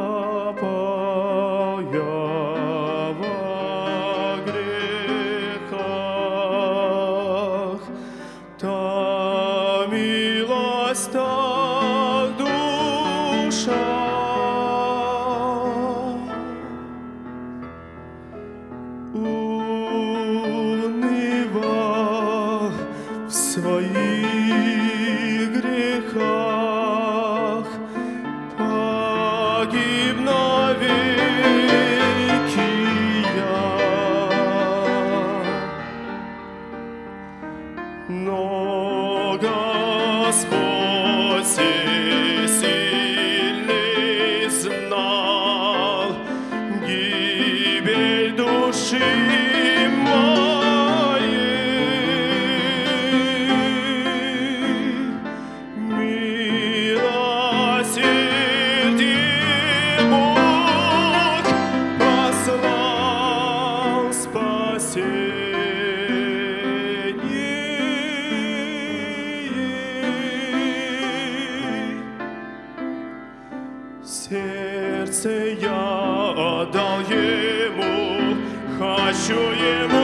во грехах, та милость, та душа уныва в своих грехах, погиб навеки я. Но Господь всесильный знал гибель души моей, милосердие Бог послал спасение. Сердце я отдал Ему, хочу Ему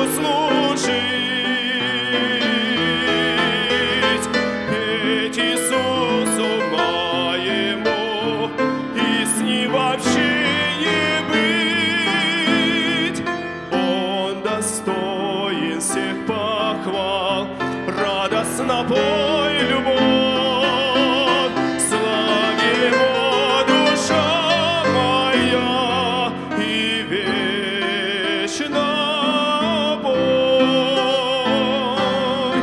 служить, петь Иисусу моему и с Ним вообще не быть. Он достоин всех похвал, радостно пой любовь, славь Его, душа моя, и вечно пой.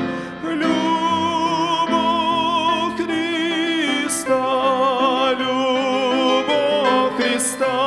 Любовь Христа, любовь Христа.